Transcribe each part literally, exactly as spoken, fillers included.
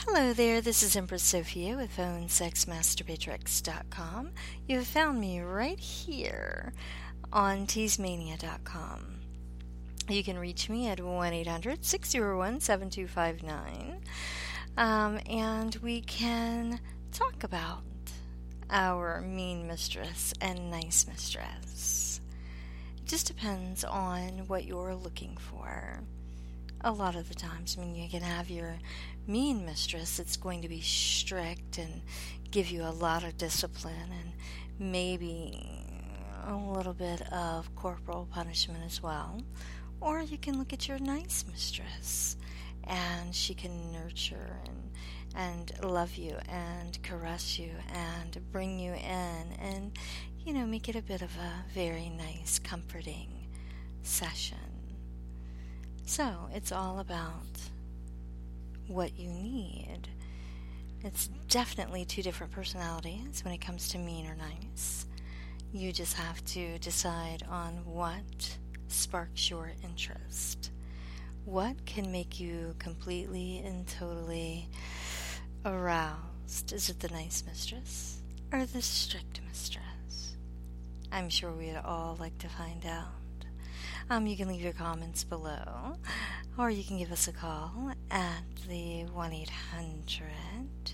Hello there, this is Empress Sophia with phone sex masturbatrix dot com. You have found me right here on tease mania dot com. You can reach me at one eight hundred six oh one seven two five nine, um, and we can talk about our mean mistress and nice mistress. It just depends on what you're looking for. A lot of the times when you can have your mean mistress, it's going to be strict and give you a lot of discipline and maybe a little bit of corporal punishment as well. Or you can look at your nice mistress and she can nurture and and love you and caress you and bring you in and, you know, make it a bit of a very nice, comforting session. So it's all about what you need. It's definitely two different personalities when it comes to mean or nice. You just have to decide on what sparks your interest. What can make you completely and totally aroused? Is it the nice mistress or the strict mistress? I'm sure we'd all like to find out. Um, you can leave your comments below, or you can give us a call at the one eight hundred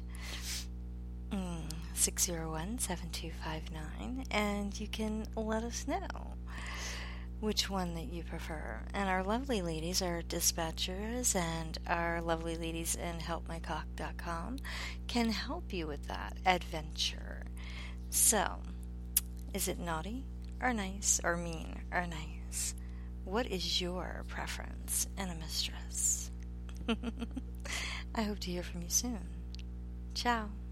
six oh one seven two five nine, and you can let us know which one that you prefer. And our lovely ladies, our dispatchers, and our lovely ladies in help my cock dot com can help you with that adventure. So, is it naughty, or nice, or mean, or nice? What is your preference in a mistress? I hope to hear from you soon. Ciao.